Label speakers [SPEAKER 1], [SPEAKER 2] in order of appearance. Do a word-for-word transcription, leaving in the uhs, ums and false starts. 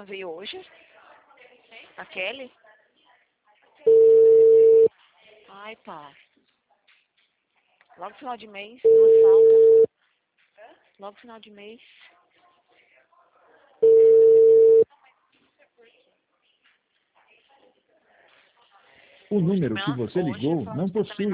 [SPEAKER 1] não veio hoje? A Kelly? Ai, pá. Logo final de mês, duas faltas. Logo final de mês.
[SPEAKER 2] O número que você ligou não possui